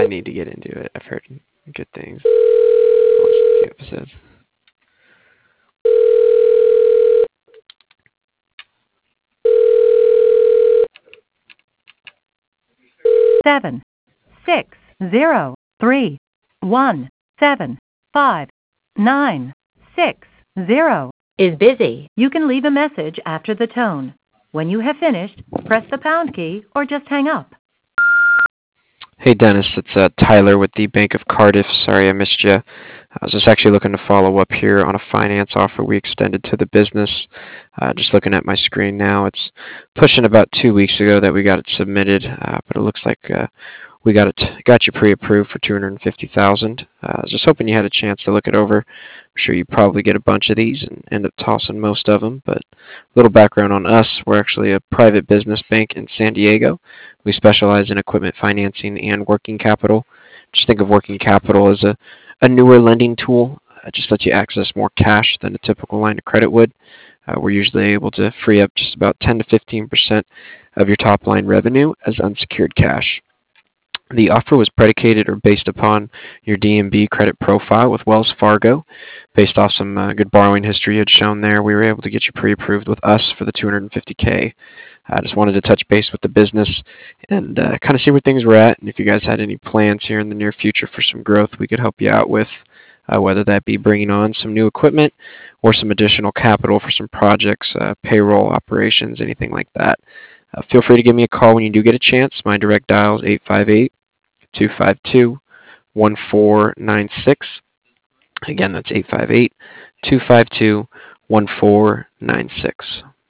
I need to get into it. I've heard good things. Watch the episode. 760317596 is busy. You can leave a message after the tone. When you have finished, press the pound key or just hang up. Hey Dennis, it's Tyler with the Bank of Cardiff. Sorry I missed you. I was just actually looking to follow up here on a finance offer we extended to the business. Just looking at my screen now, it's pushing about 2 weeks ago that we got it submitted, but it looks like we got you pre-approved for $250,000. I was just hoping you had a chance to look it over. I'm sure you probably get a bunch of these and end up tossing most of them. But a little background on us: we're actually a private business bank in San Diego. We specialize in equipment financing and working capital. Just think of working capital as a newer lending tool. It just lets you access more cash than a typical line of credit would. We're usually able to free up just about 10 to 15% of your top line revenue as unsecured cash. The offer was predicated or based upon your D&B credit profile with Wells Fargo. Based off some good borrowing history you had shown there, we were able to get you pre-approved with us for the $250K. I just wanted to touch base with the business and kind of see where things were at, and if you guys had any plans here in the near future for some growth we could help you out with, whether that be bringing on some new equipment or some additional capital for some projects, payroll operations, anything like that. Feel free to give me a call when you do get a chance. My direct dial is 858-252-1496. Again, that's 858-252-1496.